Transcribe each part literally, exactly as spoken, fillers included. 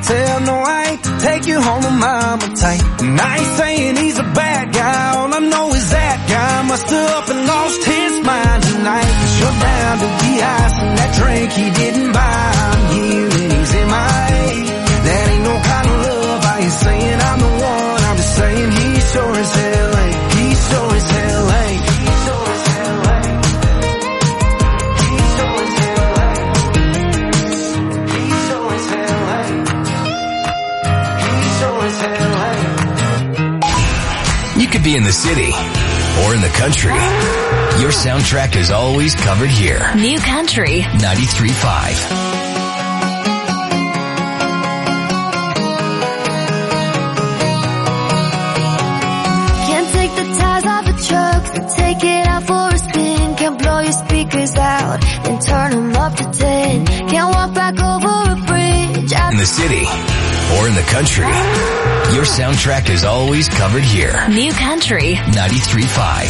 hotel. No, I ain't take you home to mama tight. And I ain't saying he's a bad guy. All I know is that guy must have up and lost his mind tonight. Cause you're down to the ice and that drink he didn't buy. I'm here and he's in my A. That ain't no kind of love. I ain't saying I'm the one. I'm just saying he sure as hell ain't. He sure as hell ain't. He sure as hell ain't. He sure as hell ain't. He sure as hell ain't. He sure as hell ain't. You could be in the city or in the country. Your soundtrack is always covered here. New Country ninety-three point five. Take it out for a spin. Can't blow your speakers out and turn them up to ten. Can't walk back over a bridge. In the city or in the country, your soundtrack is always covered here. New Country ninety-three point five.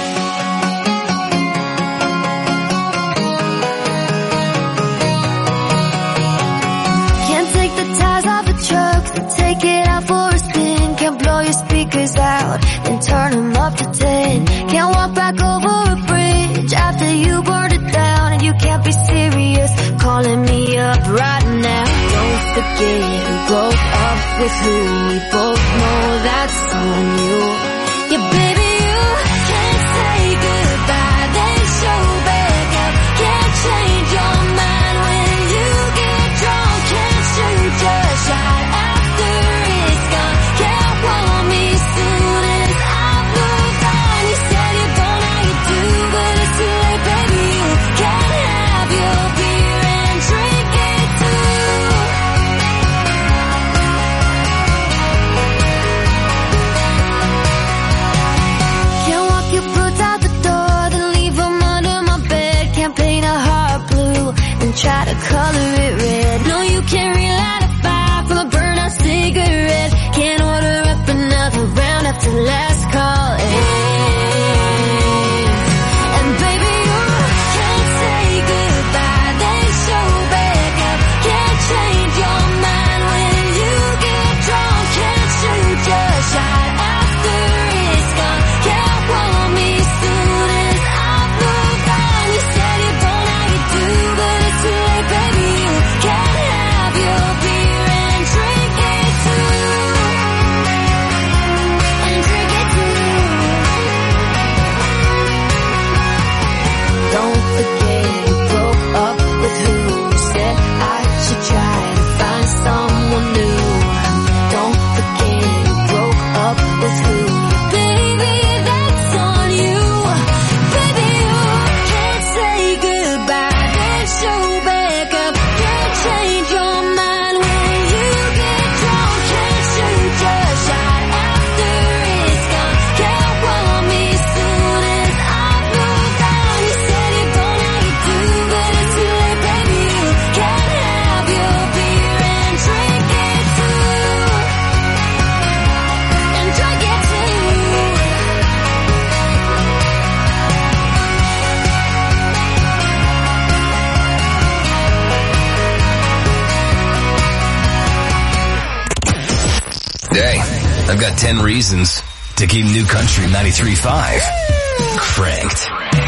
Take it out for a spin. Can't blow your speakers out and turn them up to ten. Can't walk back over a bridge after you burned it down. And you can't be serious calling me up right now. Don't forget who broke up with who. We both know that's on you. Yeah, baby, you can't say goodbye, then show back up. Can't change your mind when you get drunk. Can't shoot your shot. Try to color it red. No, you can't relight a fire from a burnt-out cigarette. Can't order up another round after last call. And baby, you can't say goodbye, then show back up. Can't change your mind when you get drunk. Can't shoot your shot after it's gone. Can't want me soon as I've moved on. You said you don't know you do, but it's too late, baby. You can't have your beer and drink it too. And drink it too. Don't forget you broke up with who. Said I should try to find someone new. Don't forget you broke up with who. Baby, that's on you. Baby, you can't say goodbye, then show back up. Can't change your mind when you get drunk. Can't shoot your shot after it's gone. Can't want me soon as I've moved on. You said you don't know you do, but it's too late, baby. You can't have your beer and drink it too. And drink it too. Hey, I've got ten reasons to keep New Country ninety-three point five cranked.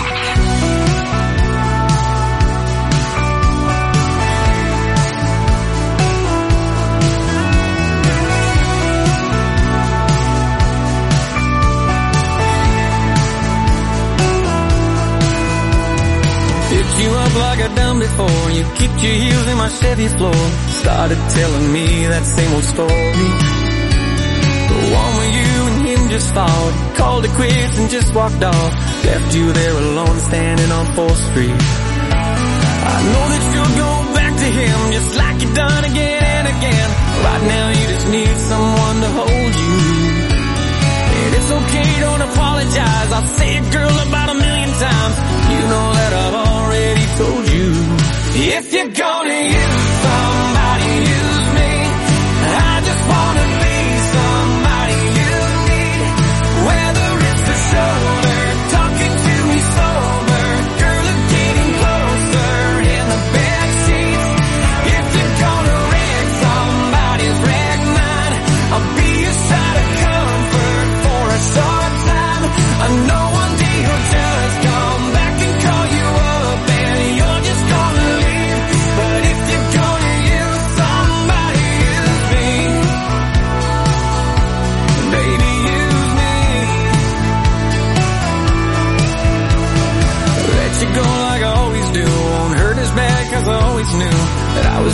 Picked you up like I done before. You kicked your heels in my Chevy floor. Started telling me that same old story. The one where you and him just fought. Called it quits and just walked off. Left you there alone standing on fourth street. I know that you'll go back to him just like you've done again and again. Right now you just need someone to hold you. And it's okay, don't apologize. I'll say it, girl, about a million times. You know that I've already told you. If you're gonna use somebody, use me. I just wanna be somebody you need. Whether it's the shoulder, talking to me sober, girl, it's getting closer in the bed sheets. If you're gonna wreck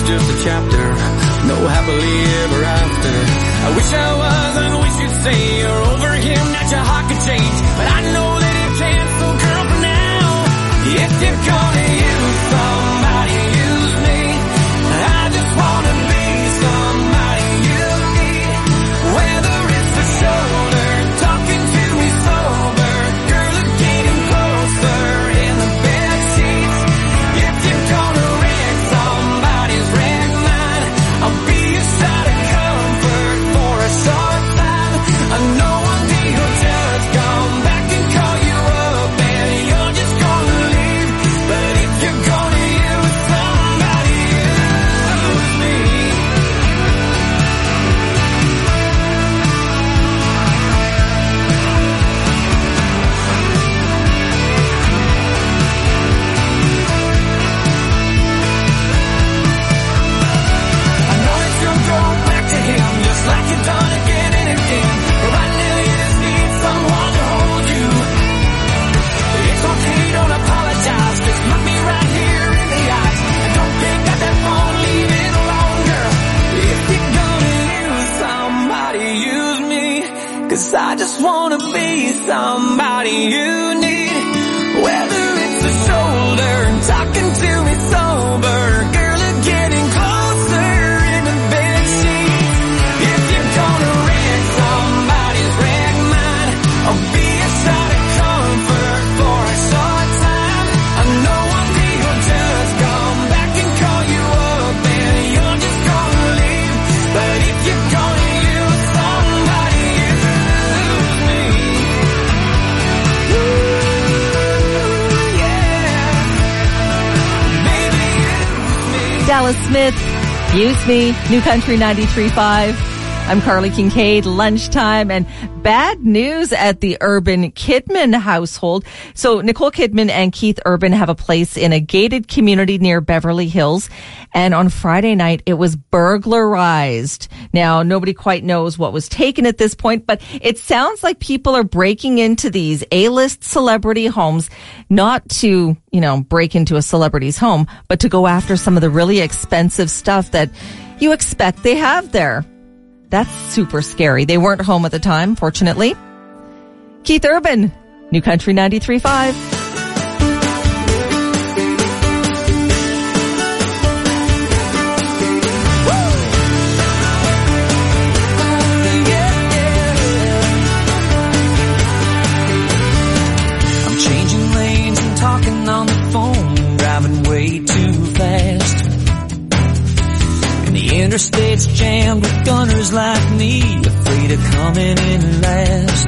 just a chapter, no happily ever after. I wish I was, and wish you'd say you're over him, that your heart could change, but I know that it can't. So girl, for now, if you're gonna use somebody, use me. I just wanna be somebody you need, whether it's the shoulder, talking to me sober, girl, or getting closer in the bed sheets. If you're gonna wreck somebody's wreck mine, I'll be a shot of comfort for a short time. I know one day you'll just come back and call you up, and you're just gonna leave. But if you're gonna use somebody, use me. I know that you'll go back to him just like you've done again and again. But right now you just need someone to hold you. It's okay, don't apologize, just look me right here in the eyes, and don't pick up that phone, leave it alone, girl. If you're gonna use somebody, use me, 'cause I just wanna be somebody you need, whether it's the shoulder, talking to me sober, girl, or getting closer in the bed sheets. If you're gonna wreck somebody's wreck mine, I'll be a shot of comfort for a short time. I know one day you'll just come back and call you up, and you're just gonna leave. But if you're gonna use somebody, use me. Ooh, yeah. Baby, use me. Dallas Smith, Use Me, New Country ninety-three point five. I'm Carly Kincaid, lunchtime, and bad news at the Urban Kidman household. So Nicole Kidman and Keith Urban have a place in a gated community near Beverly Hills, and on Friday night it was burglarized. Now, nobody quite knows what was taken at this point, but it sounds like people are breaking into these A-list celebrity homes, not to, you know, break into a celebrity's home, but to go after some of the really expensive stuff that you expect they have there. That's super scary. They weren't home at the time, fortunately. Keith Urban, New Country ninety-three point five. I'm changing lanes and talking on the phone, driving way too fast. The interstate's jammed with gunners like me, afraid of coming in last.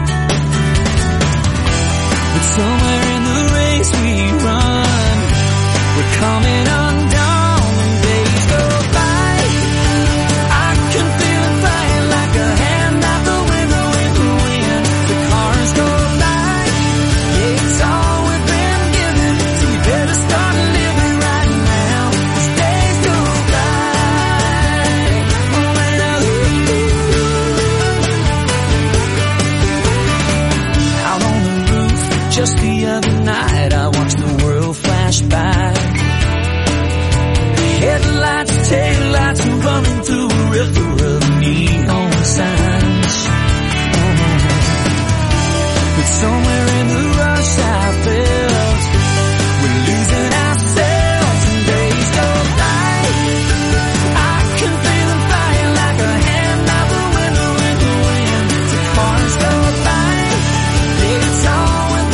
But somewhere in the race we run, we're coming undone when days go by. I can feel it flying like a hand out the window in the wind. The cars go by, yeah, it's all we've been given, so we better start living right now, as days go by. Just the other night, I watched the world flash by. Headlights, taillights, running through a river of neon signs. Oh. But somewhere in the rush I felt we're losing ourselves, and days go by. I can feel them flying like a hand out the window in the wind. The cars go by, it's all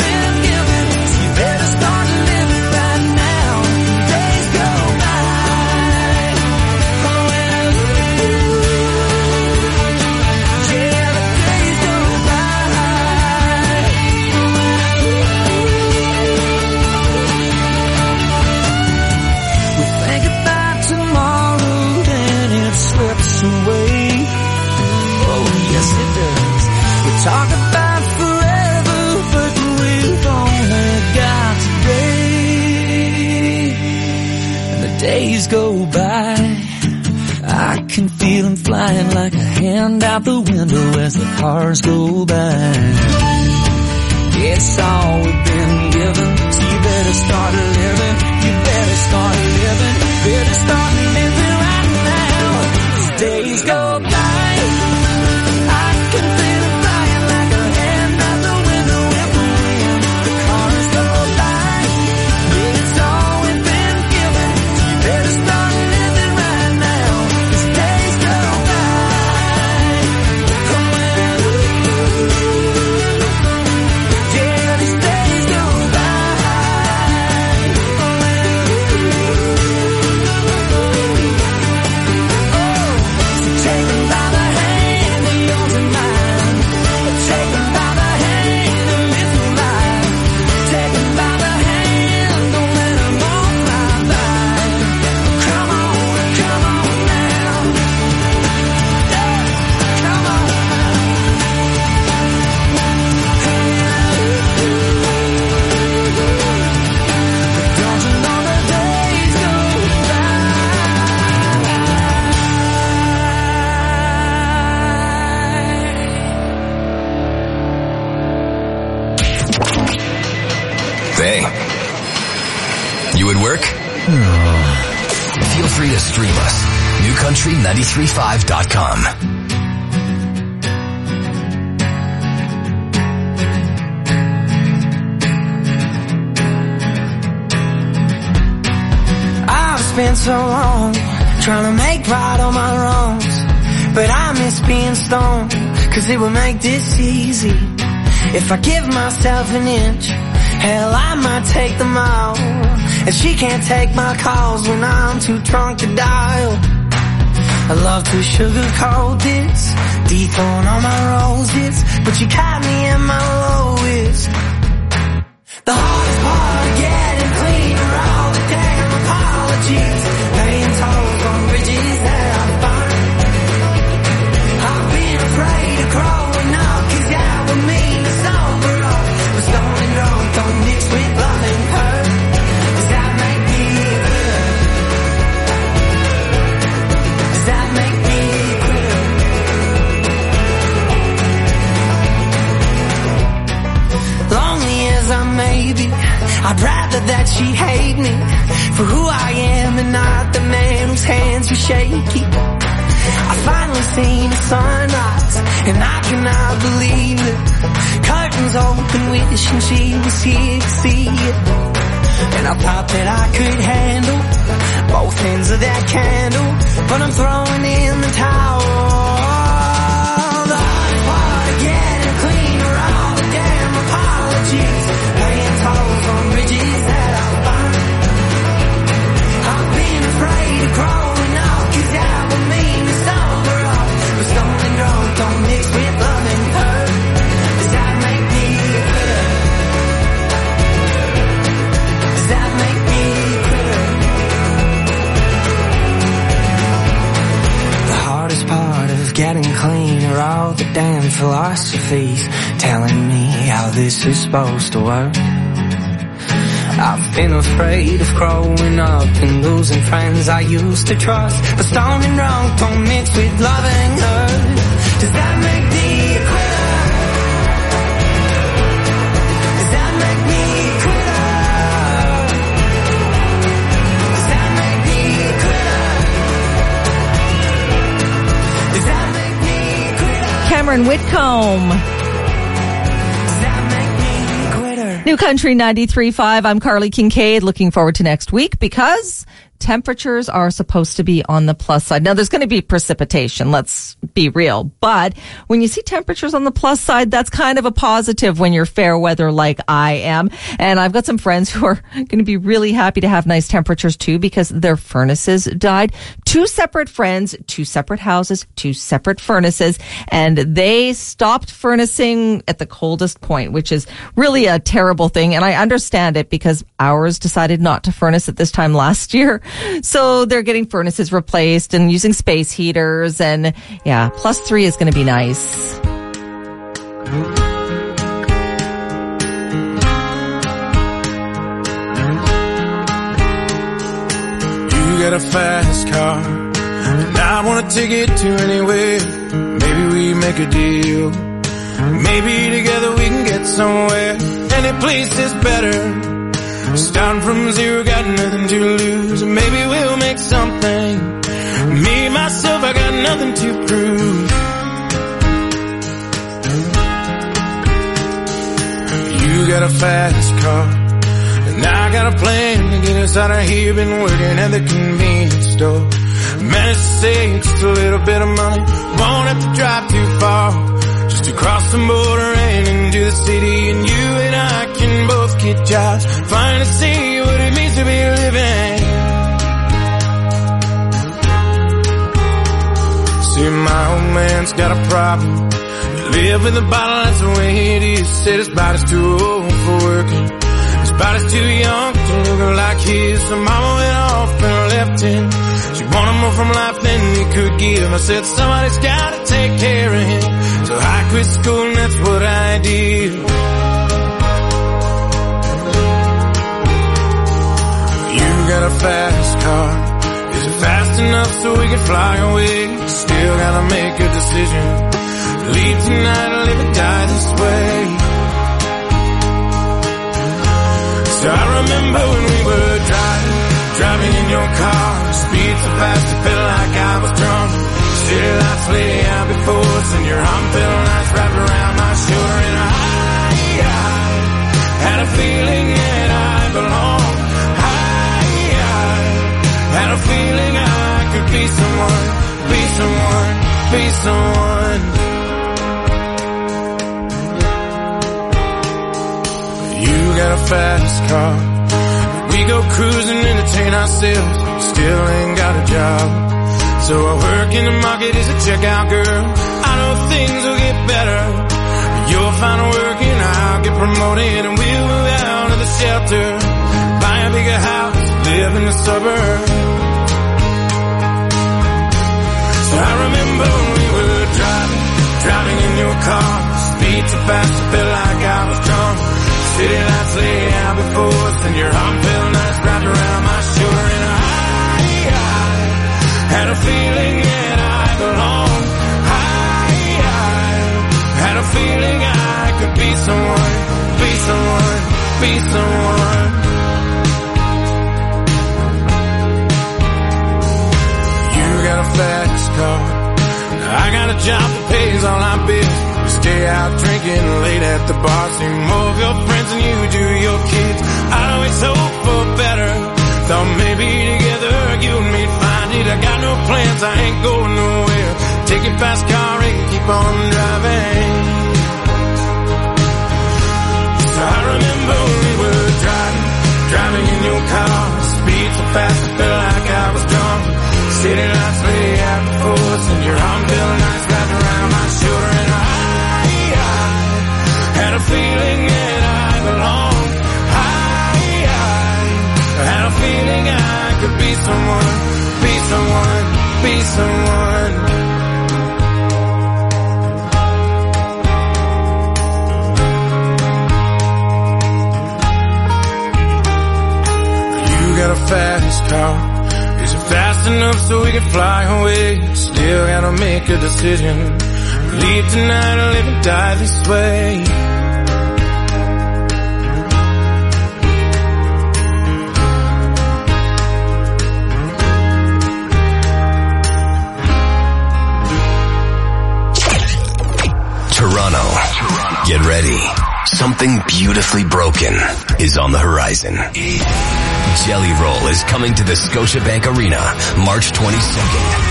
talk about forever, but we've only got today. And the days go by, I can feel them flying like a hand out the window as the cars go by. It's all we've been given, so you better better start living. You better start living. Better start living right now. As days go by, I can feel it flying like a hand out the window with the wind. The cars go by, it's all we've been given. You better start living right now. As days go by, come on. Yeah, these days go by. So take them by the hand, yours and mine. Take them by the hand and live through life. Take them by the hand, don't let them walk right by. Come on, come on now. Yeah, come on now. Don't you know the days go Hey, you at work? Feel free to stream us. new country nine three five dot com. I've spent so long trying to make right all my wrongs, but I miss being stoned, cause it would make this easy. If I give myself an inch, hell, I might take the mile. And she can't take my calls when I'm too drunk to dial. I love to sugarcoat this, dethrone all my roses, but you caught me in my lowest. The hardest part of getting clean are all the damn apologies, paying tolls on bridges that I find. I've been afraid of growing up, cause that would mean to sober up. But stoned and drunk don't mix with love and hurt. Does that make me bitter? Does that make me quitter? Lonely as I may be, I'd rather that she hate me for who I am and not the man whose hands are shaky. I finally seen the sunrise and I cannot believe it. Curtains open, wishing she was here to see it. And I thought that I could handle both ends of that candle, but I'm throwing in the towel. The hardest part of getting clean are all the damn apologies, paying tolls on bridges that I find. I've been afraid of growing up, cause that would mean to sober up. But stoned and drunk don't mix with love and hurt. Does that make me bitter? Does that make me quitter? The hardest part of getting clean are all the damn philosophies telling me how this is supposed to work. I've been afraid of growing up and losing friends I used to trust. But stoned and drunk don't mix with love and hurt. Does that make me a quitter? Does that make me a quitter? Does that make me a quitter? Does that make me a quitter? Cameron Whitcomb. Does that make me a quitter? New Country ninety-three point five. I'm Carly Kincaid. Looking forward to next week because temperatures are supposed to be on the plus side. Now, there's going to be precipitation. Let's be real. But when you see temperatures on the plus side, that's kind of a positive when you're fair weather like I am. And I've got some friends who are going to be really happy to have nice temperatures too because their furnaces died. Two separate friends, two separate houses, two separate furnaces, and they stopped furnacing at the coldest point, which is really a terrible thing. And I understand it because ours decided not to furnace at this time last year. So they're getting furnaces replaced and using space heaters, and yeah, plus three is going to be nice. You got a fast car, and I want to take it to anywhere. Maybe we make a deal. Maybe together we can get somewhere. Any place is better. Starting from zero, got nothing to lose. And maybe we'll make something. Me, myself, I got nothing to prove. You got a fast car, and I got a plan to get us out of here. Been working at the convenience store. Managed to save just a little bit of money. Won't have to drive too far, just to cross the border and into the city. And you and I can both get jobs, finally see what it means to be living. See, my old man's got a problem. Live in the bottle, that's the way it is. Said his body's too old for working, his body's too young to look like his. So mama went off and left him. She wanted more from life than he could give. I said somebody's gotta take care of him. So I quit school and that's what I did. You got a fast car, is it fast enough so we can fly away? Still gotta make a decision. Leave tonight or live and die this way. So I remember when we were driving, driving in your car. Speed so fast it felt like I was drunk. City lights lay out before us, and your arm felt nice wrapped around my shoulder. And I, I had a feeling that I belonged. I, I had a feeling I could be someone, be someone, be someone. You got a fast car, we go cruising, entertain ourselves. Still ain't got a job, so I work in the market as a checkout girl. I know things will get better. You'll find work and I'll get promoted, and we'll move out of the shelter, buy a bigger house, live in the suburbs. So I remember when we were driving, driving in your car. Speed so fast it felt like I was drunk. City lights lay out before us, and your arm felt nice wrapped around my shoulder. And I, I had a feeling that I belonged. I, I had a feeling I could be someone, be someone, be someone. You got a fast car, I got a job that pays all our bills. Stay out drinking late at the bar. See more of your friends than you do your kids. I'd always hope for better. Thought maybe together you and me'd find it. I got no plans, I ain't going nowhere. Take your fast car and keep on driving. So I remember when we were driving, driving in your car. Speed so fast it felt like I was drunk. City lights lay out before us, and your arm felt nice wrapped around my shoulder. And I had a feeling that I belonged. I, I had a feeling I could be someone, be someone, be someone. You got a fast car. Is it fast enough so we can fly away? Still gotta make a decision. Leave tonight or live and die this way. Toronto. Get ready. Something beautifully broken is on the horizon. Jelly Roll is coming to the Scotiabank Arena March twenty-second.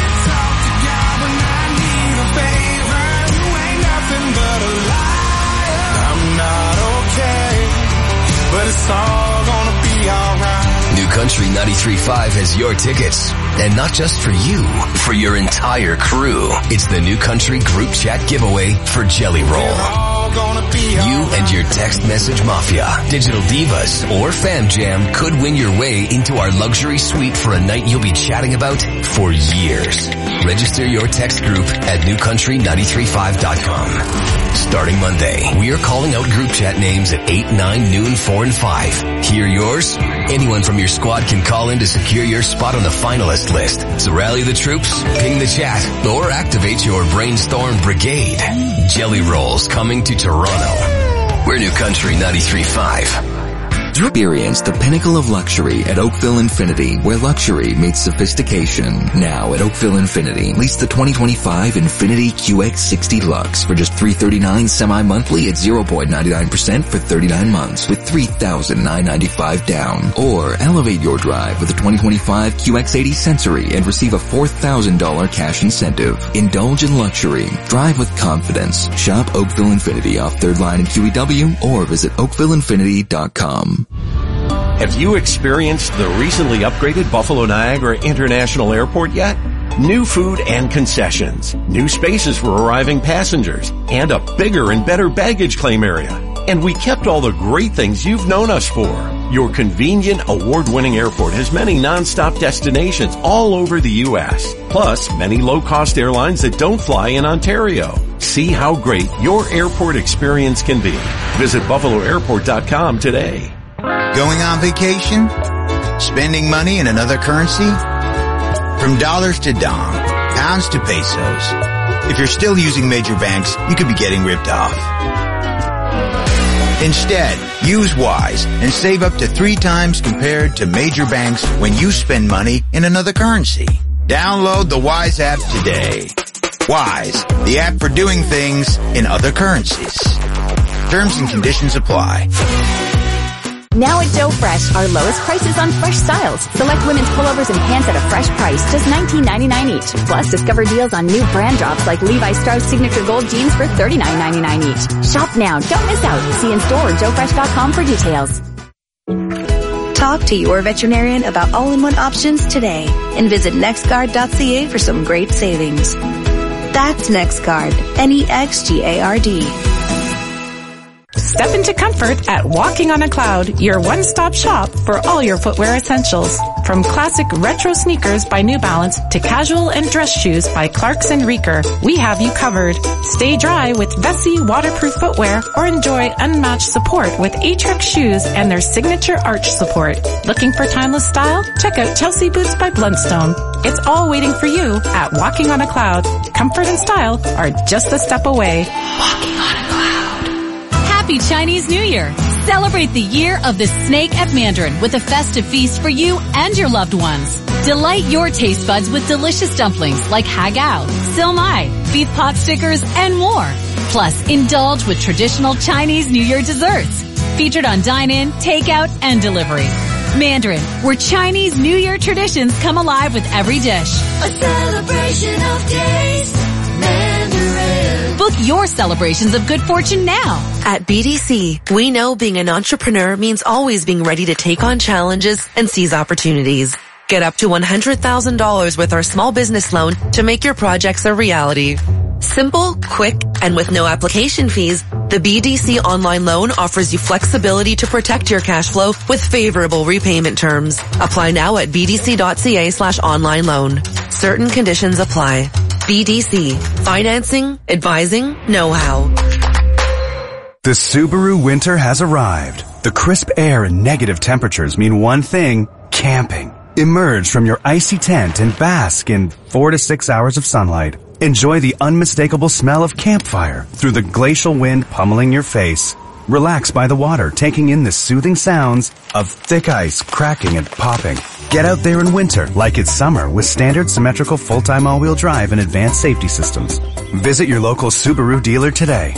But it's all gonna be alright. New Country ninety-three point five has your tickets. And not just for you, for your entire crew. It's the New Country Group Chat giveaway for Jelly Roll. You and your text message mafia, digital divas, or fam jam could win your way into our luxury suite for a night you'll be chatting about for years. Register your text group at new country nine three five dot com. Starting Monday, we are calling out group chat names at eight, nine, noon, four, and five. Hear yours? Anyone from your squad can call in to secure your spot on the finalist list. So rally the troops, ping the chat, or activate your brainstorm brigade. Jelly Rolls coming to Toronto. We're New Country ninety-three point five. Experience the pinnacle of luxury at Oakville Infinity, where luxury meets sophistication. Now at Oakville Infinity, lease the twenty twenty-five Infiniti Q X sixty Lux for just three hundred thirty-nine dollars semi-monthly at zero point nine nine percent for thirty-nine months with three thousand nine hundred ninety-five dollars down. Or elevate your drive with the twenty twenty-five Q X eighty Sensory and receive a four thousand dollars cash incentive. Indulge in luxury. Drive with confidence. Shop Oakville Infinity off third Line in Q E W or visit oakville infinity dot com. Have you experienced the recently upgraded Buffalo Niagara International Airport yet? New food and concessions, new spaces for arriving passengers, and a bigger and better baggage claim area. And we kept all the great things you've known us for. Your convenient, award-winning airport has many non-stop destinations all over the U S, plus many low-cost airlines that don't fly in Ontario. See how great your airport experience can be. Visit buffalo airport dot com today. Going on vacation? Spending money in another currency? From dollars to dong, pounds to pesos. If you're still using major banks, you could be getting ripped off. Instead, use Wise and save up to three times compared to major banks when you spend money in another currency. Download the Wise app today. Wise, the app for doing things in other currencies. Terms and conditions apply. Now at Joe Fresh, our lowest prices on fresh styles. Select women's pullovers and pants at a fresh price, just nineteen ninety-nine each. Plus, discover deals on new brand drops like Levi Strauss Signature Gold Jeans for thirty-nine ninety-nine each. Shop now. Don't miss out. See in store or joe fresh dot com for details. Talk to your veterinarian about all-in-one options today and visit nextguard dot c a for some great savings. That's NextGuard. N E X G A R D. Step into comfort at Walking on a Cloud, your one-stop shop for all your footwear essentials. From classic retro sneakers by New Balance to casual and dress shoes by Clarks and Reeker, we have you covered. Stay dry with Vessi waterproof footwear or enjoy unmatched support with Atrix shoes and their signature arch support. Looking for timeless style? Check out Chelsea Boots by Blundstone. It's all waiting for you at Walking on a Cloud. Comfort and style are just a step away. Walking on a Cloud. Happy Chinese New Year! Celebrate the year of the snake at Mandarin with a festive feast for you and your loved ones. Delight your taste buds with delicious dumplings like hagao, silmai, beef pot stickers, and more. Plus, indulge with traditional Chinese New Year desserts. Featured on dine-in, takeout, and delivery. Mandarin, where Chinese New Year traditions come alive with every dish. A celebration of taste. Mandarin. Book your celebrations of good fortune now. At B D C, we know being an entrepreneur means always being ready to take on challenges and seize opportunities. Get up to one hundred thousand dollars with our small business loan to make your projects a reality. Simple, quick, and with no application fees, the B D C online loan offers you flexibility to protect your cash flow with favorable repayment terms. Apply now at b d c dot c a slash online loan. Certain conditions apply. B D C. Financing, advising, know-how. The Subaru winter has arrived. The crisp air and negative temperatures mean one thing, camping. Emerge from your icy tent and bask in four to six hours of sunlight. Enjoy the unmistakable smell of campfire through the glacial wind pummeling your face. Relax by the water, taking in the soothing sounds of thick ice cracking and popping. Get out there in winter like it's summer with standard symmetrical full-time all-wheel drive and advanced safety systems. Visit your local Subaru dealer today.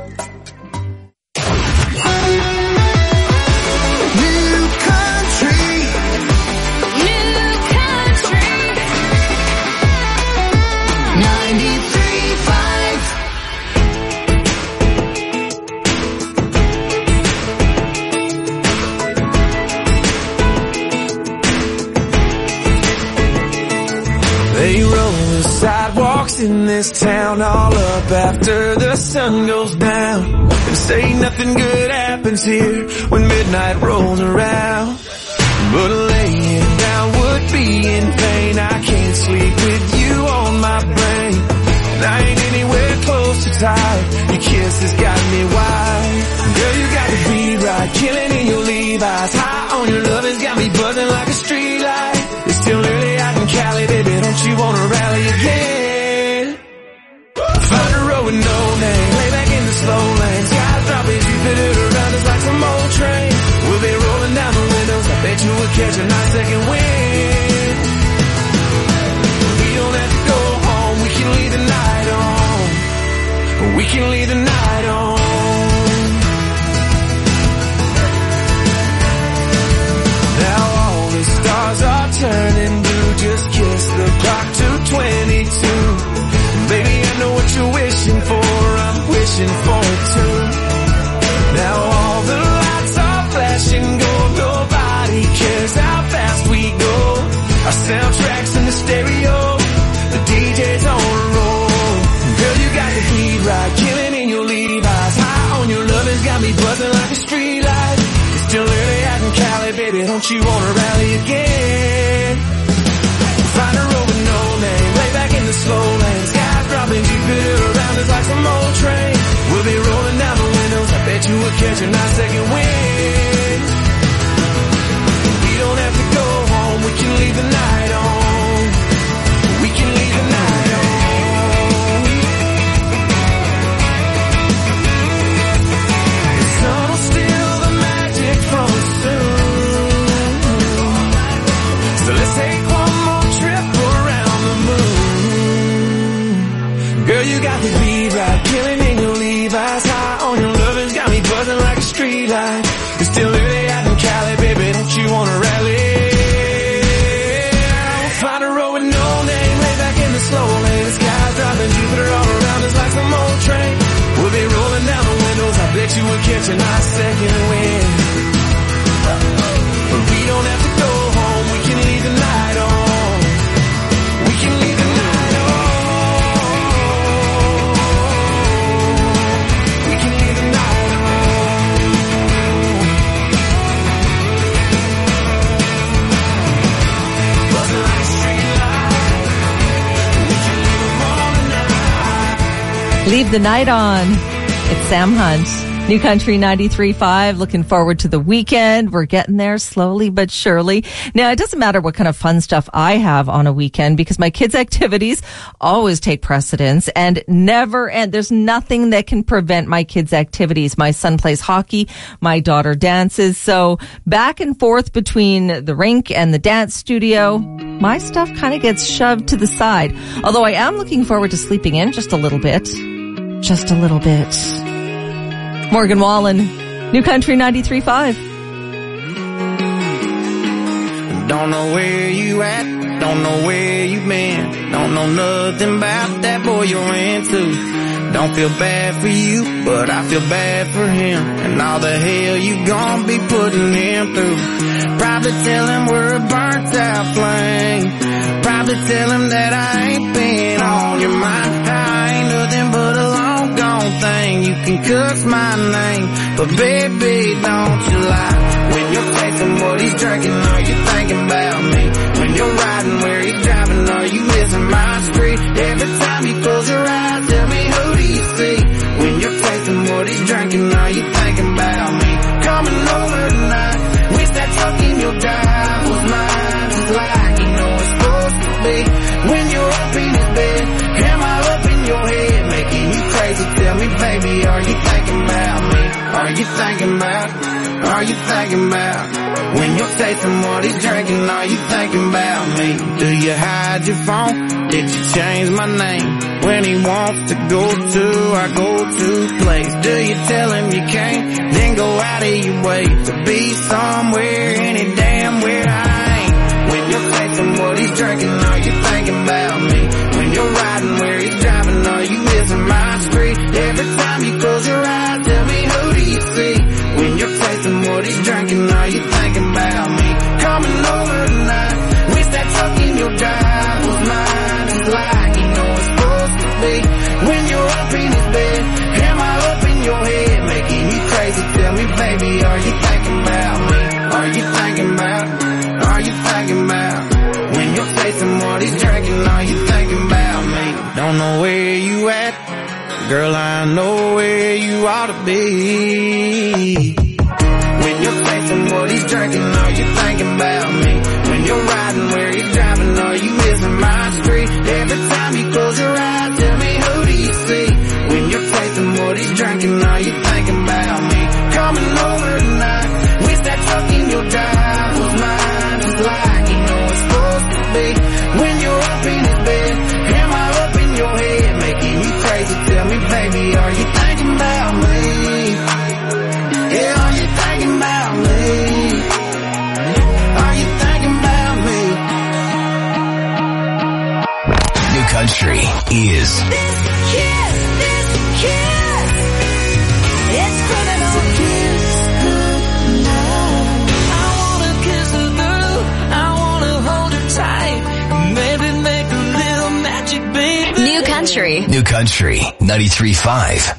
They roll the sidewalks in this town all up after the sun goes down, and say nothing good happens here when midnight rolls around. But laying down would be in vain. I can't sleep with you on my brain, and I ain't anywhere close to tired. Your kiss has got me wild. Girl, you got the beat right, killing in your Levi's. High on your love has got me buzzing like a street light. It's still early out in Cali, baby, don't you wanna rally again? Find a road with no name, lay back in the slow lane. Skies dropping, Jupiter around us like some old train. We'll be rolling down we can leave the night on. Now all the stars are turning blue. Just kiss the clock to twenty-two. Baby, I know what you're wishing for. I'm wishing for it too. Now all the lights are flashing gold. Nobody cares how fast we go. Our soundtracks in the stereo. The D J's on a roll. Girl, you got the heat right, killing in your Levi's. High on your love has got me buzzing like a street light. It's still early out in Cali, baby, don't you wanna rally again? Find a road with no name, lay back in the slow lane. Skies dropping, Jupiter around us like some old train. We'll be rolling down the windows, I bet you we'll catch a nice second wind. We don't have to go home, we can leave the night on. We can leave the night on. The sun will steal the magic from us soon. So let's take one more trip around the moon. Girl, you got the beat right, killing in your Levi's. High on your lovers, got me buzzing like a street light. It's still early out in Cali, baby, don't you wanna rally? We'll find a road with no name, lay back in the slow lane. The sky's dropping, Jupiter all around us like some old train. We'll be rolling down the windows, I bet you we'll catch a nice second wind. But we don't have to go home, we can leave the night on. We can leave the night on. We can leave the night on. Buzzing like a street light. We can leave them on tonight. Leave the night on. It's Sam Hunt. New Country ninety-three point five. Looking forward to the weekend. We're getting there slowly but surely. Now, it doesn't matter what kind of fun stuff I have on a weekend because my kids' activities always take precedence and never end. There's nothing that can prevent my kids' activities. My son plays hockey. My daughter dances. So back and forth between the rink and the dance studio, my stuff kind of gets shoved to the side. Although I am looking forward to sleeping in just a little bit. Just a little bit. Morgan Wallen, New Country ninety-three point five. Don't know where you at, don't know where you been, don't know nothing about that boy you're into. Don't feel bad for you, but I feel bad for him, and all the hell you gon' be putting him through. Probably tell him we're a burnt out flame, probably tell him that I ain't been on your mind. I ain't nothing but a long gone thing, you can cuss my name, but baby, don't you lie. When you're tasting what he's drinking, are you thinking about me? When you're riding where he's driving, are you missing my street? Every time you close your eyes, tell me who do you see? When you're tasting what he's drinking, are you thinking about me? Coming over tonight, wish that truck in your drive was mine, just like you know it's supposed to be. When you're up in his bed, am I up in your head, making you crazy? Tell me, baby, are you thinking about me? Are you thinking about, are you thinking about? When you're tasting what he's drinking, are you thinking about me? Do you hide your phone? Did you change my name? When he wants to go to our go-to place, do you tell him you can't? Then go out of your way to be somewhere, any damn where I ain't. When you're tasting what he's drinking, are you thinking about me? When you're riding where he's driving, are you missing my street? Every time you close your eyes, tell me who do you see? When you're tasting what he's drinking, are you thinking about me? Coming over tonight, wish that truck in your drive was mine, just like you know it's supposed to be. When you're up in his bed, am I up in your head, making you crazy? Tell me, baby, are you thinking about me? Are you thinking about, are you thinking about? When you're tasting what he's drinking, are you thinking about me? Don't know where you at, girl, I know where you ought to be. When you're tasting what he's drinking, are you thinking about me? When you're riding where he's driving, are you missing my street? Every time you close your eyes, tell me who do you see? When you're tasting what he's drinking, are you thinking about me? Coming over tonight, wish that truck in your drive was mine, just like you know it's supposed to be. When you're up in his bed, am I up in your head, making you crazy? Tell me, baby, are Country. New Country ninety-three point five.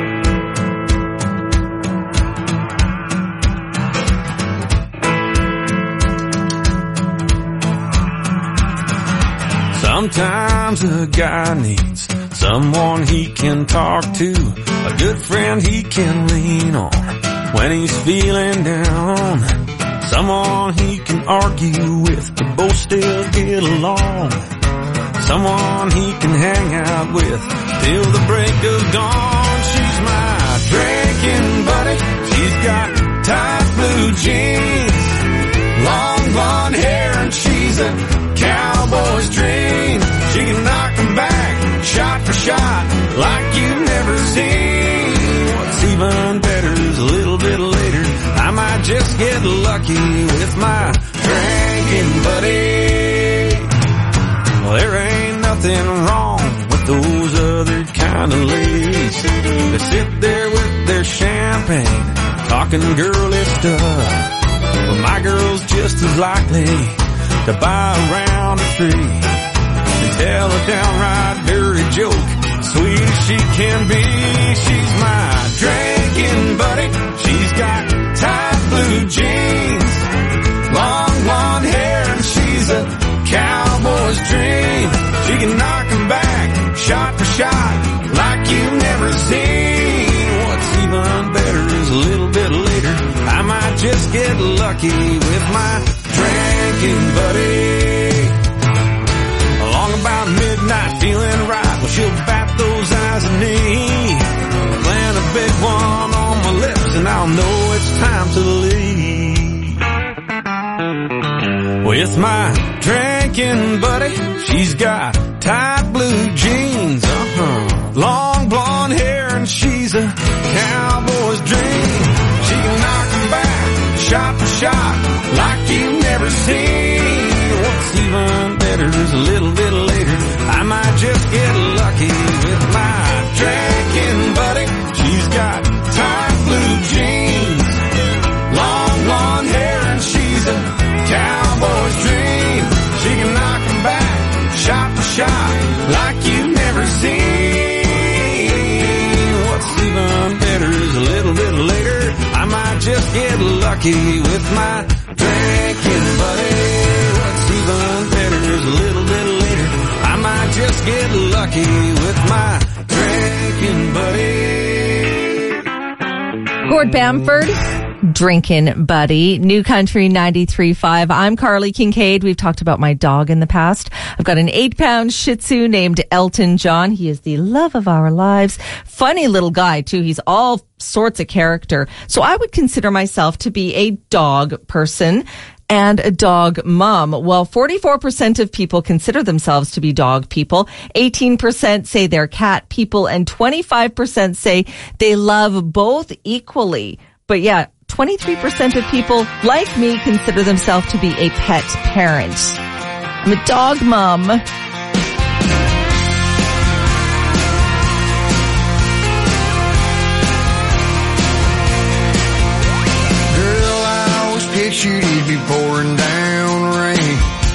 Sometimes a guy needs someone he can talk to, a good friend he can lean on when he's feeling down, someone he can argue with but both still get along, someone he can hang out with till the break of dawn. She's my drinking buddy. She's got tight blue jeans, long blonde hair, and she's a cowboy's dream. She can knock 'em back, shot for shot, like you've never seen. What's even better is a little bit later, I might just get lucky with my drinking buddy. Well, there ain't nothing wrong with those other kind of ladies that sit there with their champagne, talking girly stuff. But my girl's just as likely to buy a round of three and tell a downright dirty joke, sweet as she can be. She's my drinking buddy. She's got tight blue jeans, long blonde hair, and she's a cowboy's dream. She can knock 'em back, shot for shot, like you've never seen. What's even better is a little bit later, I might just get lucky with my drinking buddy. Along about midnight, feeling right, well, she'll bat those eyes at me, plant a big one on my lips, and I'll know it's time to leave. With my drinking buddy, she's got tight blue jeans, uh-huh, long blonde hair, and she's a cowboy's dream. She can knock 'em back, shot for shot, like you've never seen. What's even better is a little bit later, I might just get lucky with my drinking buddy. She's got tight blue jeans, long blonde hair, and she's a cowboy's dream. She can knock 'em back, shot for shot, like you've never seen. What's even better is a little bit later, I might just get lucky with my drinking buddy. What's even better is a little bit later, I might just get lucky with my drinking buddy. Gord Bamford, Drinking Buddy. New Country ninety-three point five. I'm Carly Kincaid. We've talked about my dog in the past. I've got an eight-pound Shih Tzu named Elton John. He is the love of our lives. Funny little guy, too. He's all sorts of character. So I would consider myself to be a dog person and a dog mom. Well, forty-four percent of people consider themselves to be dog people. eighteen percent say they're cat people, and twenty-five percent say they love both equally. But yeah, twenty-three percent of people, like me, consider themselves to be a pet parent. I'm a dog mom. Girl, I always pictured you'd be pouring down rain,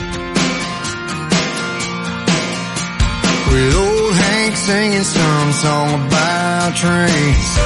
with old Hank singing some song about trains.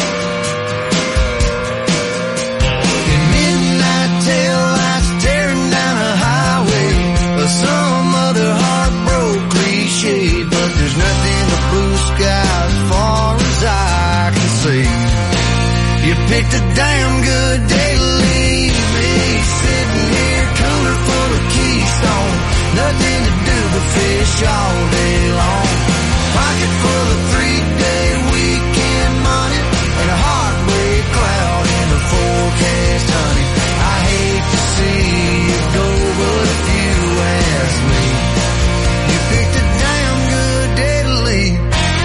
Some other heartbroken cliche, but there's nothing but blue sky as far as I can see. You picked a damn good day to leave me, sitting here, cooler full of Keystone, nothing to do but fish all day long. Pocket full of three-day weekend money, and a heartbreak cloud in the forecast, honey. I hate to see you go, but if you ask me, you picked a damn good day to leave.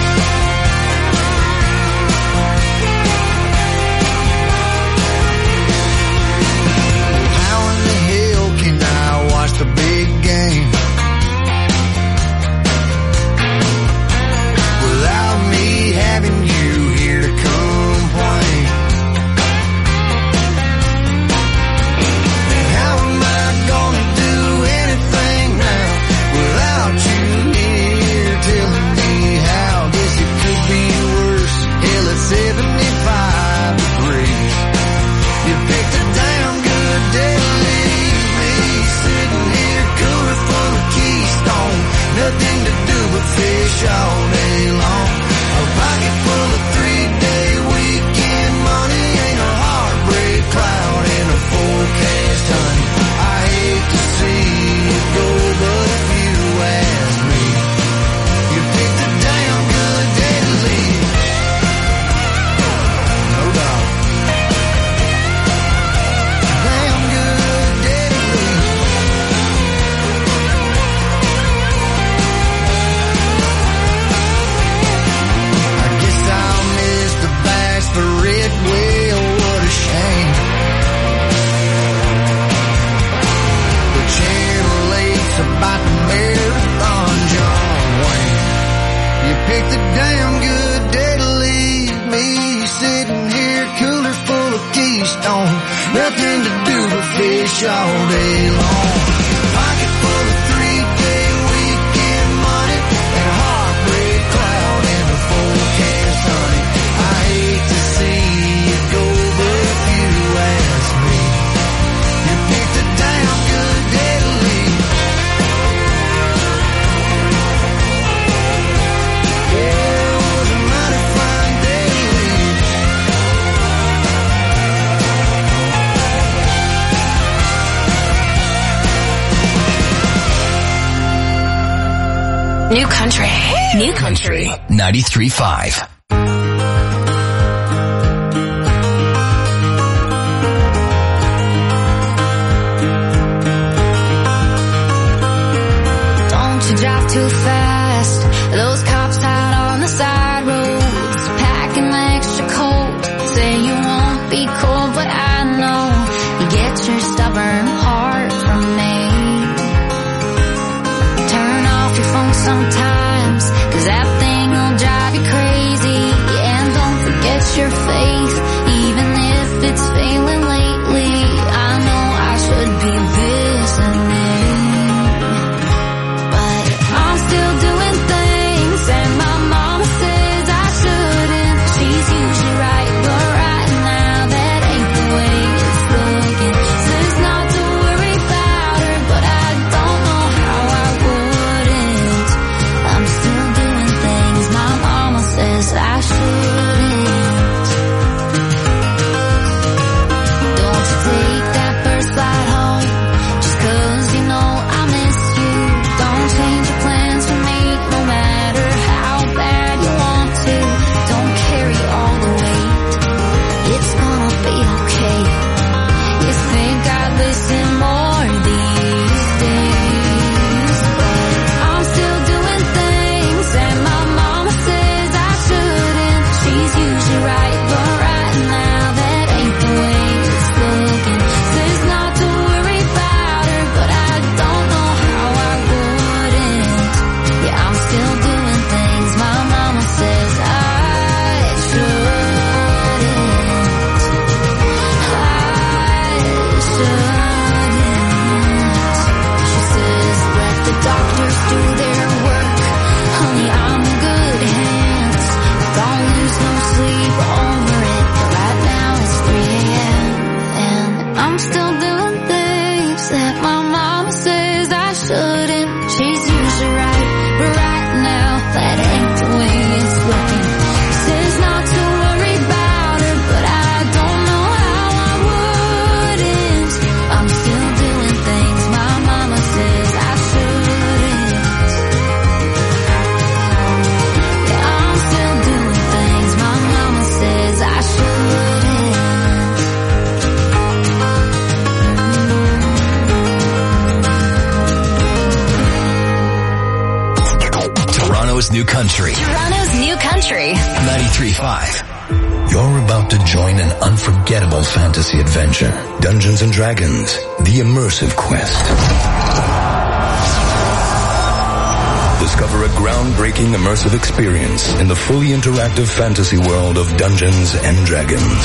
How in the hell can I watch the big game stone. Nothing to do but fish all day long. Pocket full of three-day weekend money and a heartbreak cloud in the forecast, honey. I hate to see you go, but if you ask me, you picked a damn good day to leave. Yeah, it was a mighty fine day to leave. New Country. New Country. ninety-three point five. Don't you drive too fast. Those cops out on the side roads, packing extra coat. Say you won't be cold, but I know you get your stubborn heart from me. Turn off your phone sometimes, 'cause that thing will drive you crazy. Yeah, and don't forget your faith, even if it's failing lately. I know I should be listening, but I'm still doing things and my mama says I shouldn't. She's usually right, but right now that ain't the way it's looking. Says not to worry about her, but I don't know how I wouldn't. I'm still doing things my mama says I shouldn't. Don't you take that first flight home, just 'cause you know I miss you. Don't change your plans for me, no matter how bad you want to. Don't carry all the weight, it's gonna be okay. You think I'd listen more these days, but I'm still doing things and my mama says I shouldn't. She's usually right, but right now that ain't the way it's looking. Says not to worry about her, but I don't know how I wouldn't. Yeah, I'm still doing things my mama says I shouldn't. I shouldn't. She says let the doctors do their work. Honey, I'm in good hands. Don't lose no sleep over it. But right now it's three a.m. and I'm still doing things that my mama says I shouldn't. She's usually right, but right now that ain't the way it's looking. Says not to worry about her, but I don't know how I wouldn't. I'm still doing things my mama says I shouldn't. Yeah, I'm still doing things my mama says I shouldn't. Toronto's New Country. Toronto's New Country. ninety-three point five. You're about to join an unforgettable fantasy adventure. Dungeons and Dragons, the immersive quest. Discover a groundbreaking immersive experience in the fully interactive fantasy world of Dungeons and Dragons.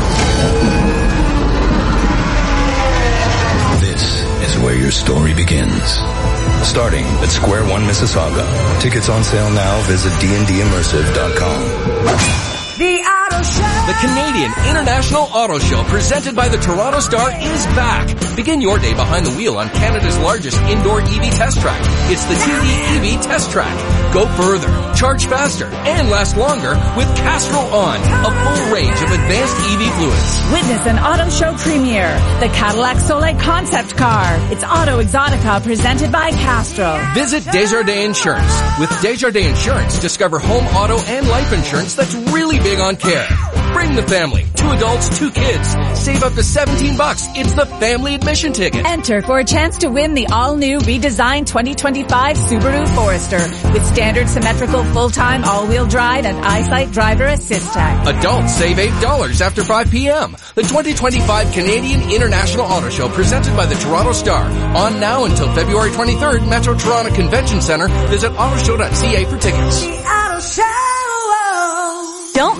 This is where your story begins. Starting at Square One, Mississauga. Tickets on sale now. Visit d n d immersive dot com. The Auto Show. The Canadian International Auto Show, presented by the Toronto Star, is back. Begin your day behind the wheel on Canada's largest indoor E V test track. It's the T D E V Test Track. Go further, charge faster, and last longer with Castrol On, a full range of advanced E V fluids. Witness an auto show premiere, the Cadillac Soleil concept car. It's Auto Exotica presented by Castro. Visit Desjardins Insurance. With Desjardins Insurance, discover home, auto, and life insurance that's really big on care. Bring the family. Two adults, two kids. Save up to seventeen bucks. It's the family admission ticket. Enter for a chance to win the all-new redesigned twenty twenty-five Subaru Forester with standard symmetrical full-time all-wheel drive and EyeSight driver assist tech. Adults save eight dollars after five p.m. The twenty twenty-five Canadian International Auto Show, presented by the Toronto Star. On now until February twenty-third, Metro Toronto Convention Centre. Visit autoshow dot c a for tickets. The Auto Show. Don't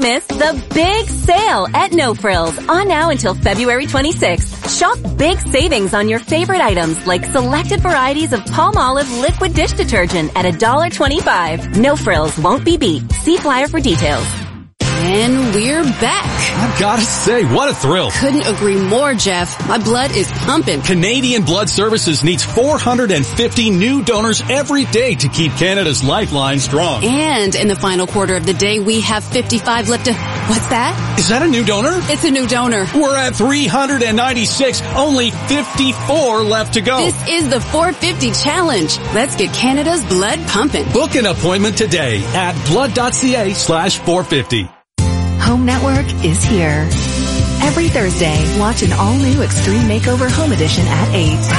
miss the big sale at No Frills. On now until February twenty-sixth. Shop big savings on your favorite items like selected varieties of Palmolive liquid dish detergent at one dollar twenty-five. No Frills won't be beat. See flyer for details. And we're back. I've got to say, what a thrill. Couldn't agree more, Jeff. My blood is pumping. Canadian Blood Services needs four hundred fifty new donors every day to keep Canada's lifeline strong. And in the final quarter of the day, we have fifty-five left to... What's that? Is that a new donor? It's a new donor. We're at three hundred ninety-six, only fifty-four left to go. This is the four fifty challenge. Let's get Canada's blood pumping. Book an appointment today at blood.ca slash 450. Home Network is here. Every Thursday, watch an all-new Extreme Makeover Home Edition at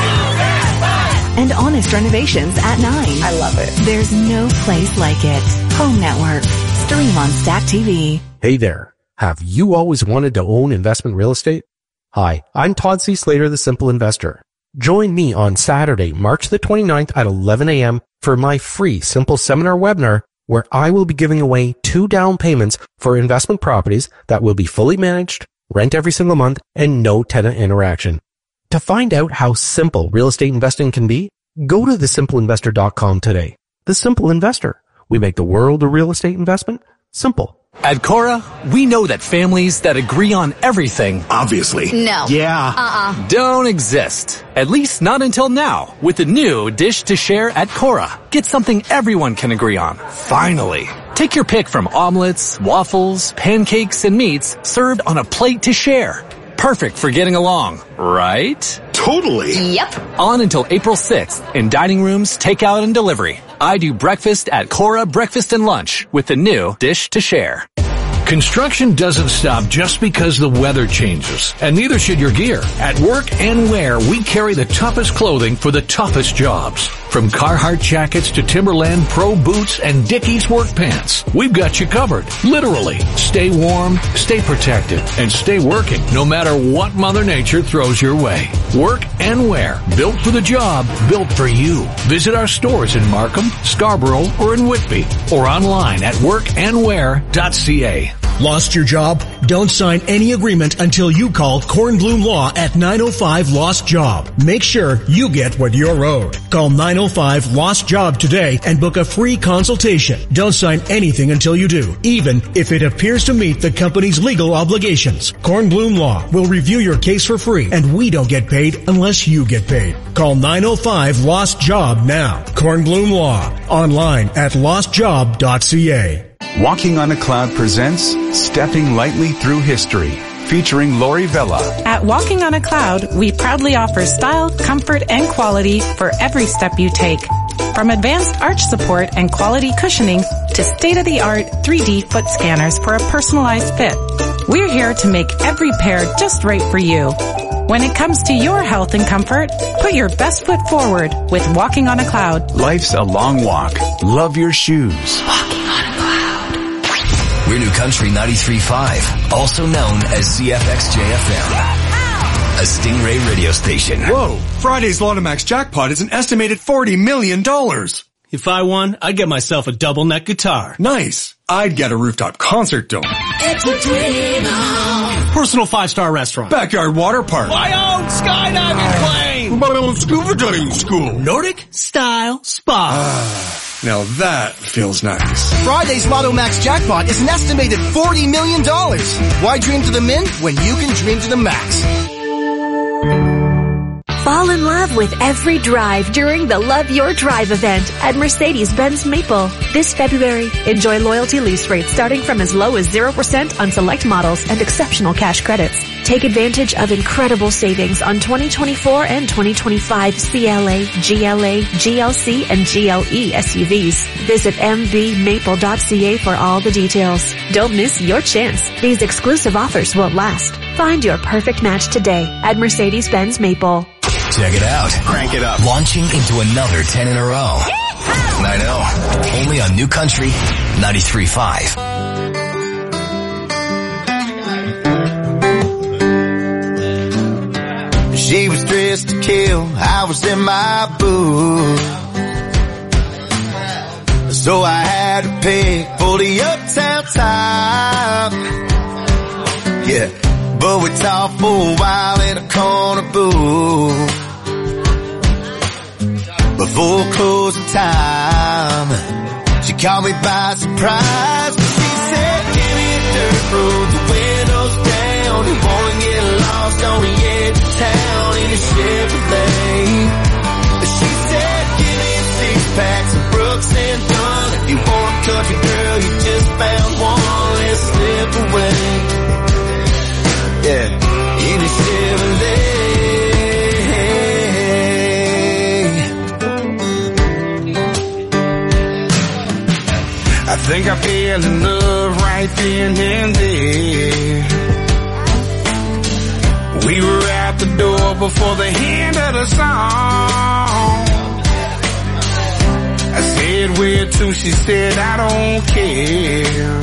eight. And Honest Renovations at nine. I love it. There's no place like it. Home Network. Stream on Stack T V. Hey there. Have you always wanted to own investment real estate? Hi, I'm Todd C. Slater, the Simple Investor. Join me on Saturday, March the twenty-ninth at eleven a.m. for my free Simple Seminar webinar, where I will be giving away two down payments for investment properties that will be fully managed, rent every single month, and no tenant interaction. To find out how simple real estate investing can be, go to the simple investor dot com today. The Simple Investor. We make the world of real estate investment simple. At Cora, we know that families that agree on everything, obviously, No. yeah, Uh-uh. don't exist. At least not until now, with the new Dish to Share at Cora. Get something everyone can agree on. Finally. Take your pick from omelets, waffles, pancakes, and meats served on a plate to share. Perfect for getting along, right? Totally. Yep. On until April sixth in dining rooms, takeout, and delivery. I do breakfast at Cora Breakfast and Lunch with the new Dish to Share. Construction doesn't stop just because the weather changes, and neither should your gear. At Work and Wear, we carry the toughest clothing for the toughest jobs. From Carhartt jackets to Timberland Pro boots and Dickies work pants, we've got you covered. Literally. Stay warm, stay protected, and stay working no matter what Mother Nature throws your way. Work and Wear. Built for the job, built for you. Visit our stores in Markham, Scarborough, or in Whitby, or online at work and wear dot c a. Lost your job? Don't sign any agreement until you call Kornblum Law at nine oh five Lost Job. Make sure you get what you're owed. Call nine oh five Lost Job today and book a free consultation. Don't sign anything until you do, even if it appears to meet the company's legal obligations. Kornblum Law will review your case for free, and we don't get paid unless you get paid. Call nine oh five Lost Job now. Kornblum Law. Online at lost job dot c a. Walking on a Cloud presents Stepping Lightly Through History, featuring Lori Vella. At Walking on a Cloud, we proudly offer style, comfort, and quality for every step you take. From advanced arch support and quality cushioning to state-of-the-art three D foot scanners for a personalized fit. We're here to make every pair just right for you. When it comes to your health and comfort, put your best foot forward with Walking on a Cloud. Life's a long walk. Love your shoes. Walking on a Cloud. We're New Country ninety-three point five, also known as C F X J F M. A Stingray radio station. Whoa, Friday's Lotomax jackpot is an estimated forty million dollars. If I won, I'd get myself a double neck guitar. Nice. I'd get a rooftop concert dome. It's a dream on. Personal five-star restaurant. Backyard water park. My own skydiving plane. Scuba diving school. Nordic style spa. Now that feels nice. Friday's Lotto Max jackpot is an estimated forty million dollars. Why dream to the min when you can dream to the max? Fall in love with every drive during the Love Your Drive event at Mercedes-Benz Maple. This February, enjoy loyalty lease rates starting from as low as zero percent on select models and exceptional cash credits. Take advantage of incredible savings on twenty twenty-four and twenty twenty-five C L A, G L A, G L C, and G L E S U Vs. Visit m b maple dot c a for all the details. Don't miss your chance. These exclusive offers won't last. Find your perfect match today at Mercedes-Benz Maple. Check it out. Crank it up. Launching into another ten in a row. I know. Only on New Country ninety-three point five. She was dressed to kill, I was in my booth. So I had to pick for the uptown top. But we talked for a while in a corner booth before closing time. She caught me by surprise. She said, give me a dirt road, the windows down. You wanna get lost on the edge of town in a Chevrolet. She said, give me six packs of Brooks and Dunn. If you want a country girl, you just found one. Let's slip away. Yeah, in a Chevrolet. I think I fell in love right then and there. We were out the door before the end of the song. I said, where to? She said, I don't care.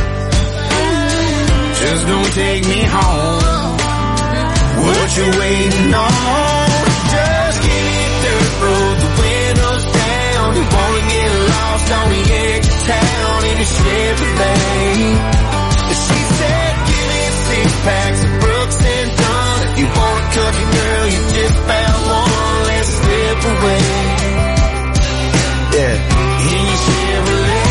Just don't take me home. What you waiting on? Just give me a dirt road, the windows down. You wanna get lost on the edge of town in a Chevrolet. She said, give me six packs of Brooks and Dunn. If you want a country girl, you just found one. Let's slip away. Yeah, in your Chevrolet.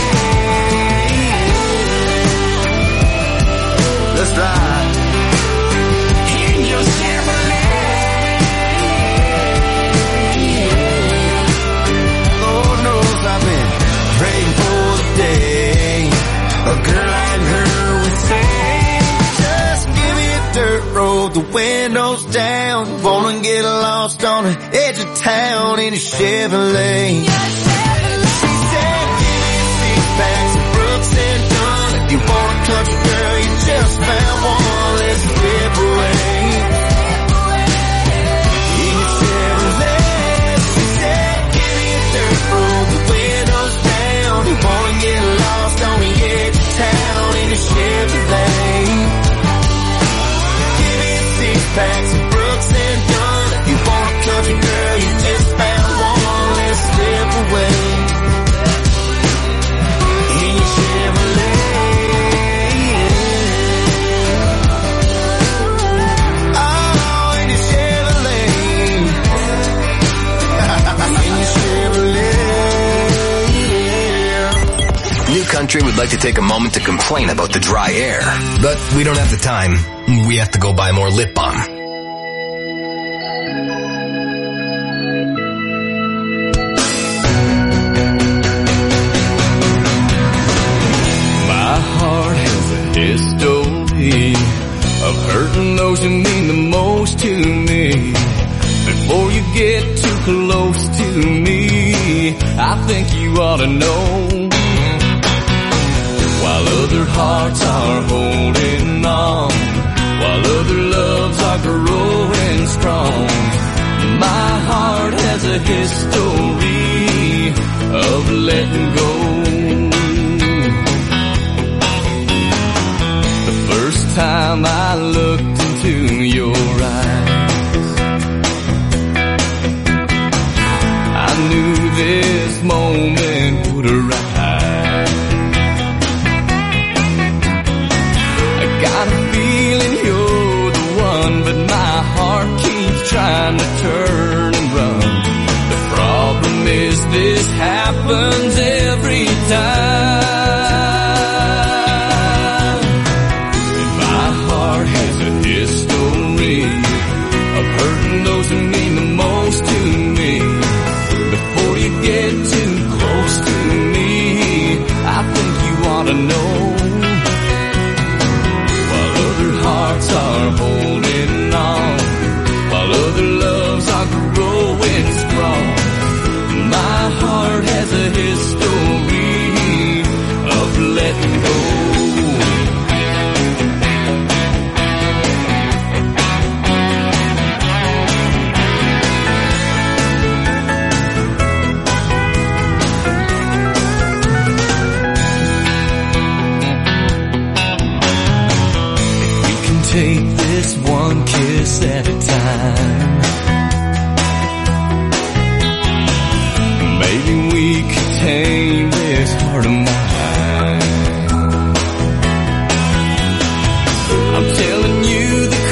Let's ride. In your Chevrolet. Lord knows I've been praying for the day a girl like her would say, just give me a dirt road, the windows down. Wanna get lost on the edge of town in a Chevrolet. She said, give me six packs of Brooks and Dunn. If you want a country girl, you just found one. Let's slip away. In a Chevrolet. She said, give me a dirt road, the windows down. You wanna get lost on the edge of town in a Chevrolet. Give me six packs of Brooks and Dunn. If you want a country girl, you just found one. Let's slip away. In your Chevrolet. Oh, in your Chevrolet. In your Chevrolet. New Country would like to take a moment to complain about the dry air, but we don't have the time. We have to go buy more lip balm. My heart has a history of hurting those who mean the most to me. Before you get too close to me, I think you ought to know. While other hearts are holding on, while other loves are growing strong, my heart has a history of letting go. The first time I looked into your eyes, I knew this moment would arise. Trying to turn and run. The problem is this happens every time. And my heart has a history of hurting those who mean the most to me. Before you get too close to me, I think you ought to know. While other hearts are holding on, while other loves are growing strong, my heart has a history of letting go. We can take this one kiss at a time. Maybe we could tame this heart of mine. I'm telling you the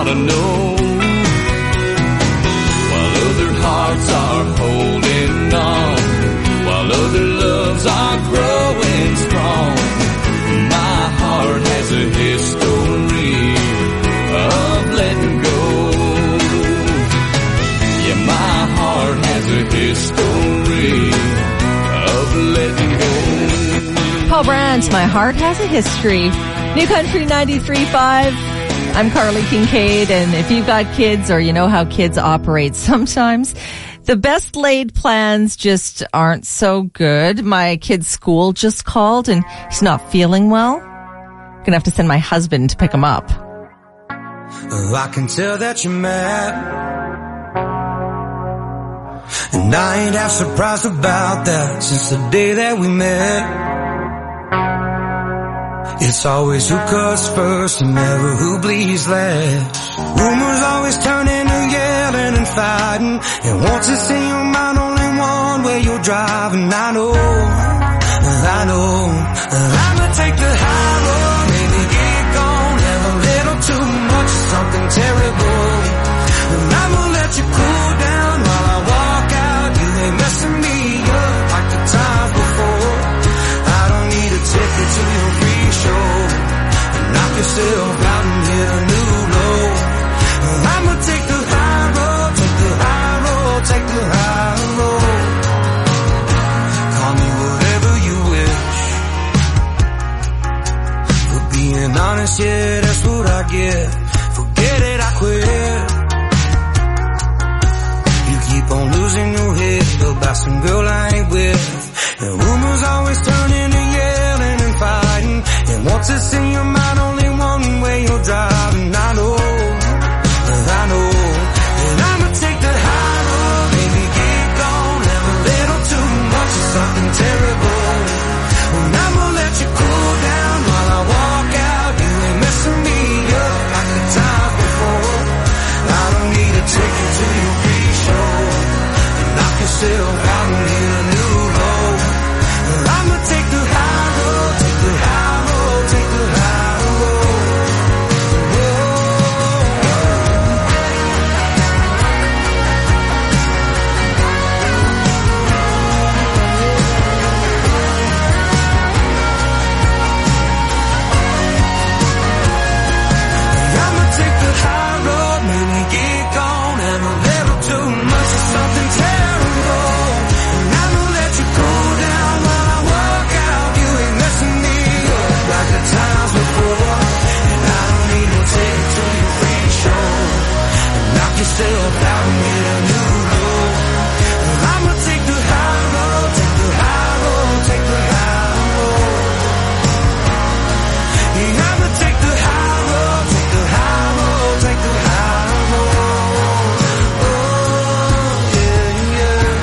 gotta know. While other hearts are holding on, while other loves are growing strong, my heart has a history of letting go. Yeah, my heart has a history of letting go. Paul Brandt, My Heart Has a History. New Country ninety-three point five. I'm Carly Kincaid, and if you've got kids or you know how kids operate, sometimes the best laid plans just aren't so good. My kid's school just called and he's not feeling well. I'm gonna have to send my husband to pick him up. Oh, I can tell that you're mad, and I ain't half surprised about that since the day that we met. It's always who cuts first and never who bleeds last. Rumors always turn into yelling and fighting, and once it's in your mind, only one way you're driving. I know, I know, I'ma take the high road, maybe get gone, have a little too much of something terrible, and I'ma let you cool down while I walk out. You ain't messing me up like the times before. I don't need a ticket to your free show. Knock yourself out and hit a new low. I'ma take the high road, take the high road, take the high road. Call me whatever you wish. For being honest, yeah, that's what I get. Forget it, I quit. You keep on losing your head about some girl I ain't with. And rumors always turn into yelling and fighting, and once it's in your mind, only one way you're driving. I know, I know, and I'ma take the high road, baby, get gone, have a little too much of something terrible, and I'ma let you cool down while I walk out. You ain't messing me up like the times before. I don't need a ticket to your free show. Knock yourself out and hit a new low. I'ma take the high road, take the high road, take the high road. I'ma take the high road, maybe get gone, have a little too much of something terrible, and I'ma let you cool down while I walk out. You ain't messing me up like the times before, and I don't need no ticket to your free show. Knock yourself out and get a new low. I'ma take the high road, take the high road, take the high road. Yeah, I'ma take the high road, take the high road, take the high road. Oh, yeah,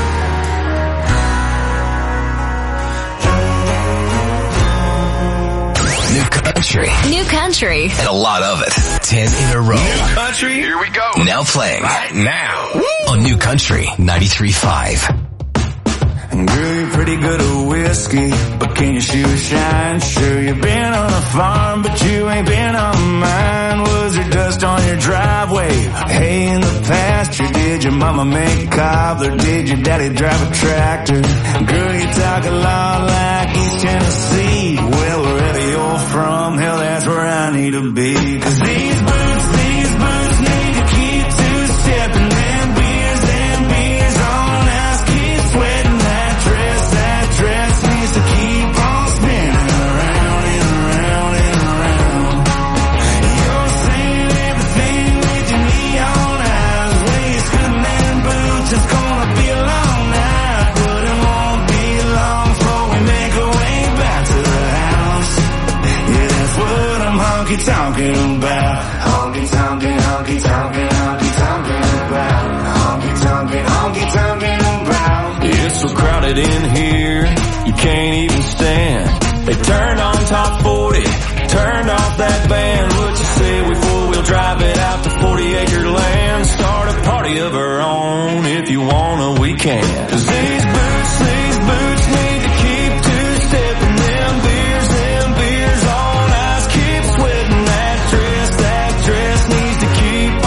yeah. New country. New country. And a lot of it. Ten in a row. New country, here we go. Now playing. Right now. On New Country ninety-three point five. Girl, you're pretty good at whiskey, but can your shoes shine? Sure, you've been on a farm, but you ain't been on mine. Was there dust on your driveway? Hay in the pasture? Did your mama make cobbler? Did your daddy drive a tractor? Girl, you talk a lot like East Tennessee. Well, wherever you're from, hell, that's where I need to be. Cause these boots, these boots need to keep two-stepping. Them beers, them beers on us, keep sweating. That dress, that dress needs to keep on spinning around and around and around. You're saying everything with your neon eyes. Waistcoat and boots, it's gonna be a long night, but it won't be long before we make our way back to the house. Yeah, that's what I'm honky-tonkin' about. Honky-tonkin', honky-tonkin', honky-tonkin' about. Honky-tonkin', honky-tonkin' about. It's so crowded in here, you can't even stand. They turned on top forty, turned off that band. What you say we four-wheel drive it out to forty acre land? Start a party of our own, if you wanna we can. Cause these boots, these boots need to keep two-stepping. Them beers, them beers on ice, keep sweating. That dress, that dress needs to keep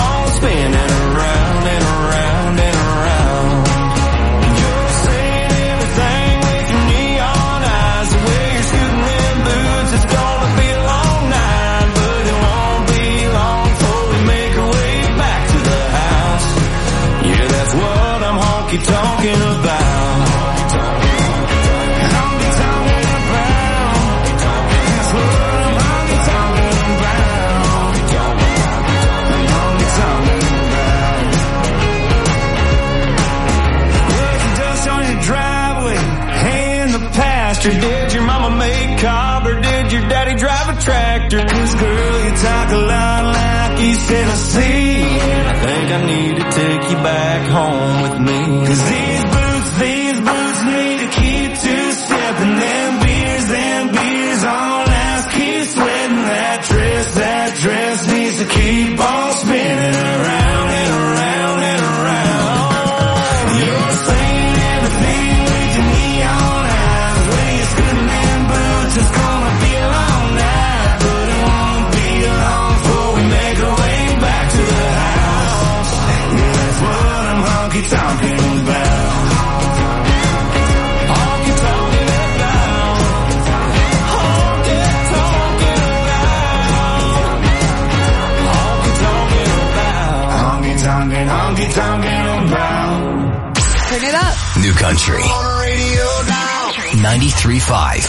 actor? Did your mama make cob or did your daddy drive a tractor? Cause girl, you talk a lot like East Tennessee, and I think I need to take you back home with me. Cause these boots, these boots need to keep two-stepping. Them beers, them beers on last. Keep sweating that dress, that dress needs to keep on spinning around and around and around. You're saying everything with your neon eyes. When you're scooting them boots, it's gonna be a long night, but it won't be long before we make our way back to the house. Yeah, that's what I'm honky-tonking about. Honky-tonking about. Honky-tonking about. Honky-tonking about. Honky-tonking, honky-tonking about. Turn it up. New Country. On the radio now. ninety-three point five.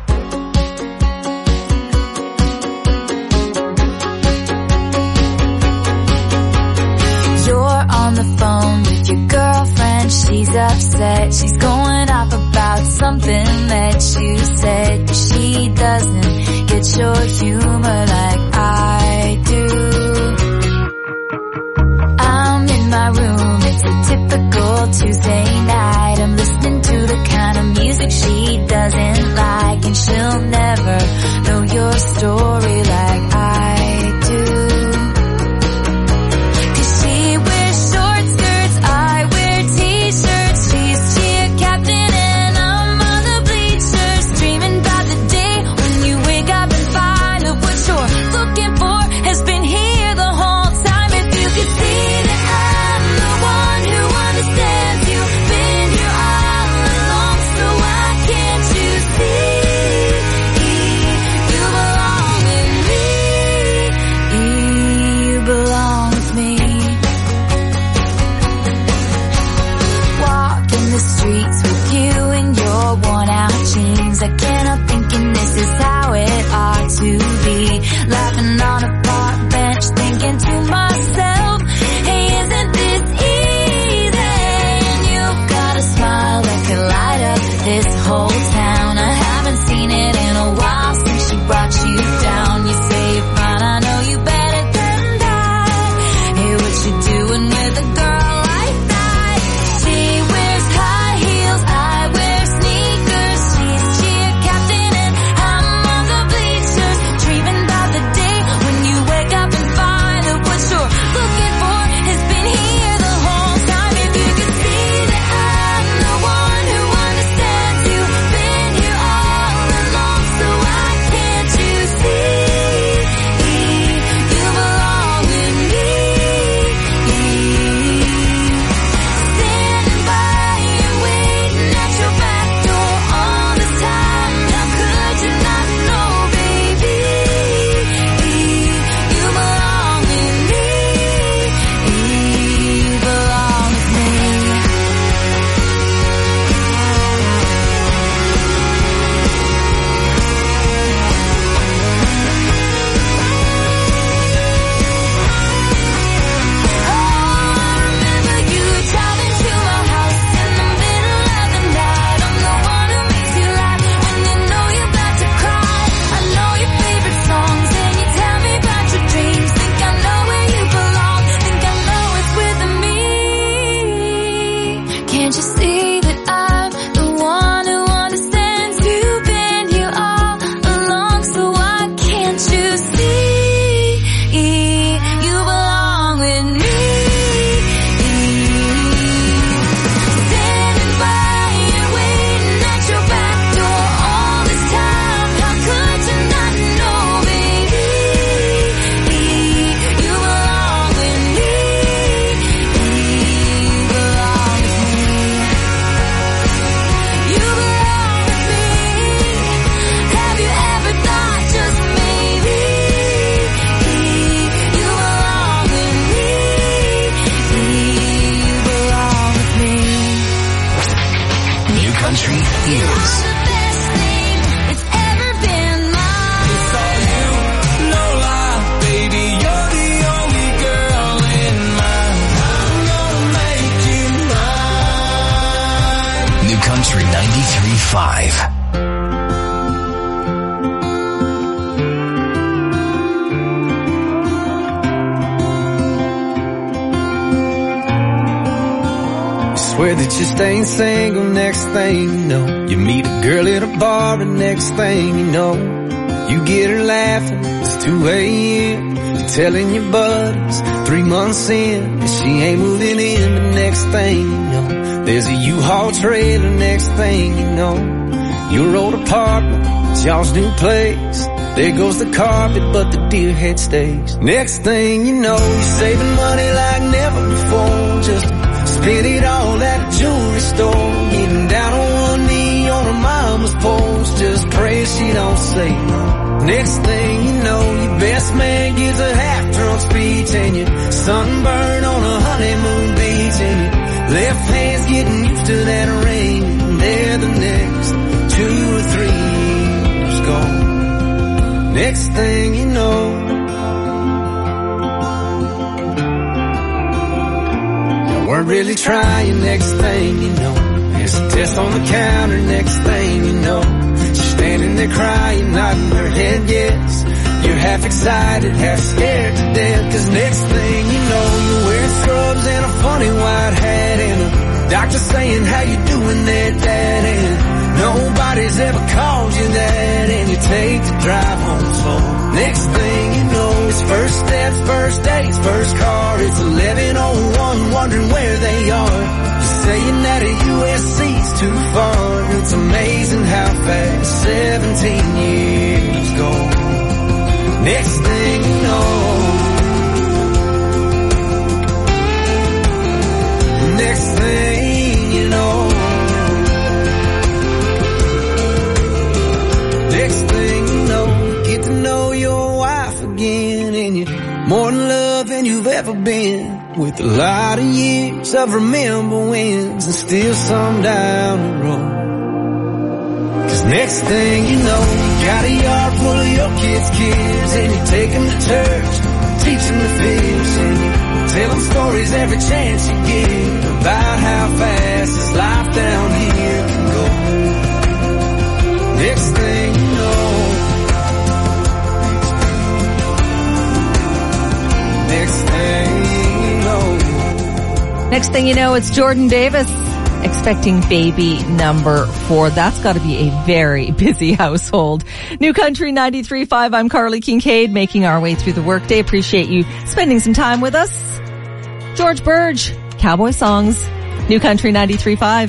You're on the phone with your girlfriend. She's upset. She's going off about something that you said. She doesn't get your humor like I do. I'm in my room. It's a typical Tuesday night. I'm listening to the kind of music she doesn't like, and she'll never know your story like I do. Cause she wears short skirts, I wear t-shirts. She's cheer captain and I'm on the bleachers, dreaming about the day when you wake up and find that what you're looking for has been here the whole time. If you could see that I'm the one who understands you, been here all along, so why can't you see? You belong with me. You belong with me. Walking the streets with you in your worn out jeans. I can't help thinking this is how it ought to be. Laughing on a park bench, thinking to myself, hey, isn't this easy? And you've got a smile that could light up this whole town. I haven't seen it in a while since she brought you down. You say you're fine, I know you better than that. Hey, what you doing with a girl like that? She wears high heels, I wear sneakers. She's cheer captain and I'm on the bleachers, dreaming about the day when you wake up and find that what you're looking for has been here the whole time. If you could see that I'm the one who understands you, been here all along, so why can't you see? You belong with me. Standing by you, waiting at your back door all this time. How could you not know, baby? You belong with me. You belong with me. Remember you driving to my house in the middle of the night. I'm the one who makes you laugh when you know you're about to cry. I know your favorite songs and you tell me about your dreams. Think I know where you belong, think I know it's with me. Can't you see that I'm the one who understands you, been here all along, so why can't you see? You belong with me. Standing by you, waiting at your back door all this time. How could you not know, baby? You belong with me. You belong with me. You belong with me. Have you ever thought just maybe you belong with me? You belong with me. New Country is The best thing that's ever been mine. It's all you, no lie, baby. You're the only girl in mine. I'm gonna make you mine. New Country ninety-three point five. Swear that you staying single, next thing you know, you meet a girl at a bar, and next thing you know, you get her laughing, it's two a.m. You're telling your buddies, three months in, that she ain't moving in. But next thing you know, there's a U-Haul trailer. Next thing you know, your old apartment, it's y'all's new place. There goes the carpet, but the deer head stays. Next thing you know, you're saving money like never before, just to spend it all at a jewelry store. Getting down on one knee on her mama's porch, just praying she don't say no. Next thing you know, your best man gives a half-drunk speech, and you're sunburned on a honeymoon beach, and your left hand's getting used to that ring, and there the next two or three years gone. Next thing you know, you weren't really trying. Next thing you know, there's a test on the counter. Next thing you know, she's standing there crying, nodding her head yes. You're half excited, half scared to death, 'cause next thing you know, you're wearing scrubs and a funny white hat, and a doctor saying, how you doing there, Dad? And nobody's ever called you that, and you take the drive home slow. Next thing you know, it's first steps, first dates, first car. It's eleven oh one, wondering where they are. You're saying that a U S C's too far. It's amazing how fast seventeen years go. Next thing you know, next thing you know, next thing you know, you get to know your wife again, and you're more in love than you've ever been, with a lot of years of remember wins, and still some down the road. 'Cause next thing you know, you got a yard full of your kids' kids, and you take them to church, teach them to fish, and you tell them stories every chance you get about how fast this life down here can go. Next thing you know, next thing you know. Next thing you know, it's Jordan Davis expecting baby number four. That's got to be a very busy household. New Country ninety-three point five. I'm Carly Kincaid, making our way through the workday. Appreciate you spending some time with us. George Burge, Cowboy Songs. New Country ninety-three point five.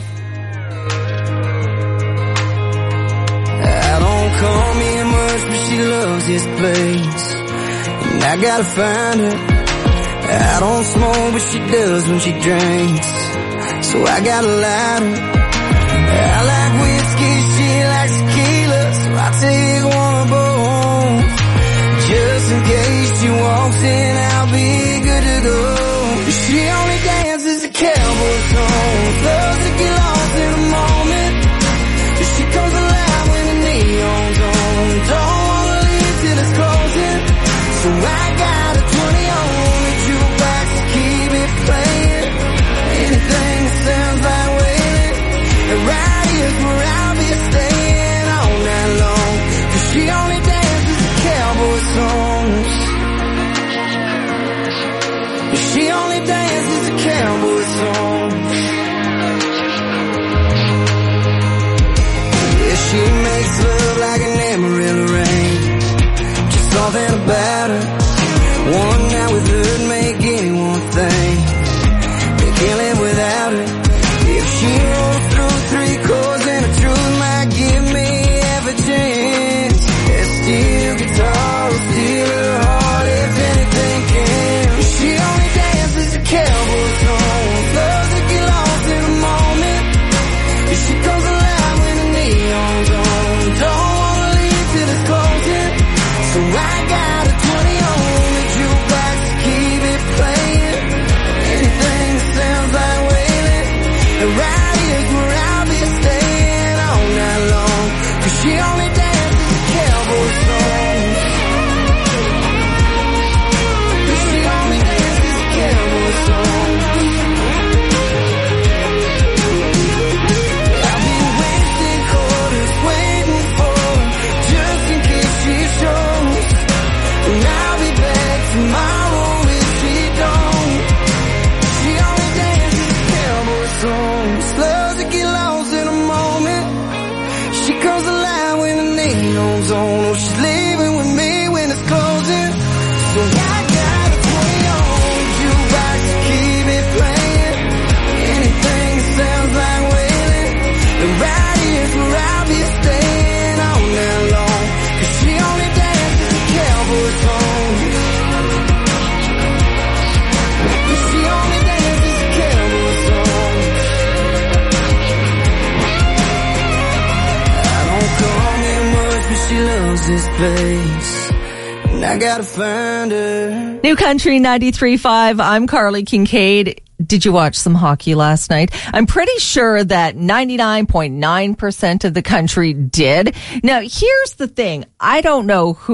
I don't call me much, but she loves this place, and I gotta find her. I don't smoke, but she does when she drinks, so I got a lighter. I like whiskey, she likes tequila, so I take one of both. Just in case she walks in, I'll be good to go. She only dances a cowboy song, loves to get lost in the moment. She comes alive when the neon's on, don't wanna leave till it's closing. So I got a twenty on the jukebox to keep it playing. Anything that sounds like wailing, and right here's where I'll be staying all night long. 'Cause she only dances the cowboy songs. She only dances the cowboy songs. Yeah, she makes love like an Amarillo rain. Just something about her. One night with her make anyone think they can't live without her. If she rolls through three chords, then the truth might give me every chance. That steel guitar will steal her heart if anything can. She only dances the cowboy songs, loves to get lost in the moment. If she comes alive when the neon's on, don't wanna leave till it's closing. So I got a is this place? And I gotta find her. New Country ninety-three point five. I'm Carly Kincaid. Did you watch some hockey last night? I'm pretty sure that ninety-nine point nine percent of the country did. Now, here's the thing. I don't know who